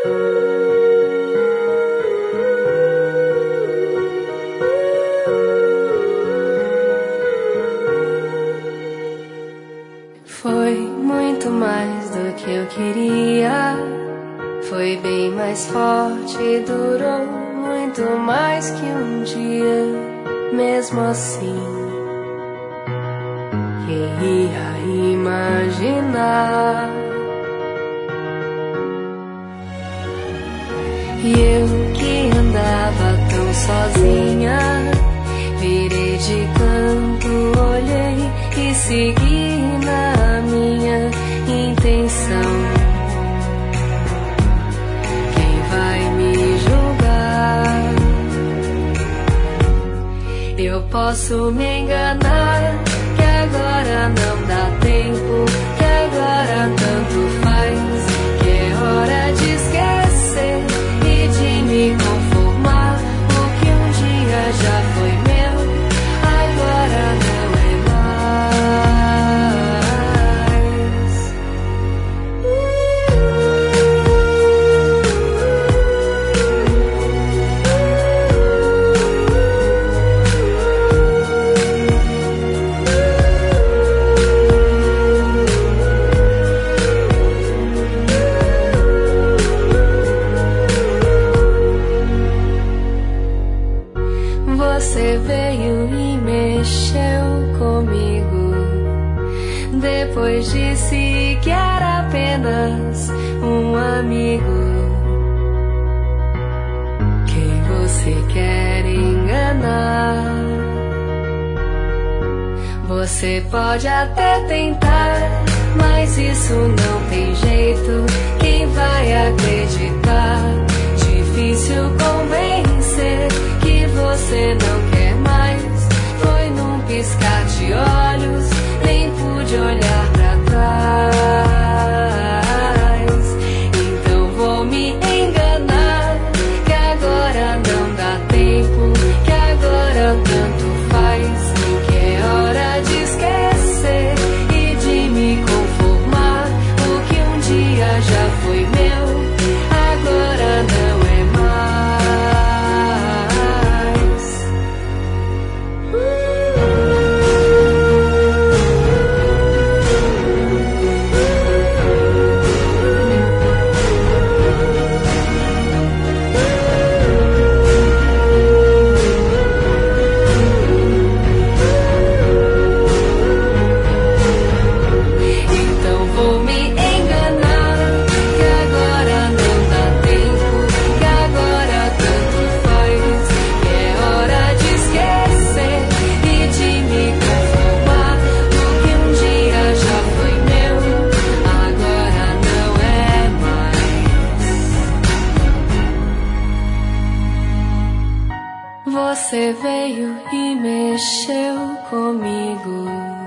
Foi muito mais do que eu queria. Foi bem mais forte e durou muito mais que um dia. Mesmo assim, quem ia imaginar? E eu que andava tão sozinha, virei de canto, olhei e segui na minha intenção. Quem vai me julgar? Eu posso me enganar, que agora não dá tempo, que agora tanto faz, que é hora de esquecer e de me conformar. O que um dia já foi meu, agora não é mais. Você veio e mexeu comigo. Depois disse que era apenas um amigo. Quem você quer enganar? Você pode até tentar, mas isso não tem jeito. Quem vai acreditar? Difícil convencer que você não quer mais. Foi num piscar de olhos, nem pude olhar pra trás. Então vou me enganar, que agora não dá tempo, que agora tanto faz, que é hora de esquecer e de me conformar. O que um dia já foi meu, agora não é mais. Então vou me enganar, que agora não dá tempo, que agora tanto faz, que é hora de esquecer e de me conformar. O que um dia já foi meu, agora não é mais. Você veio e mexeu comigo.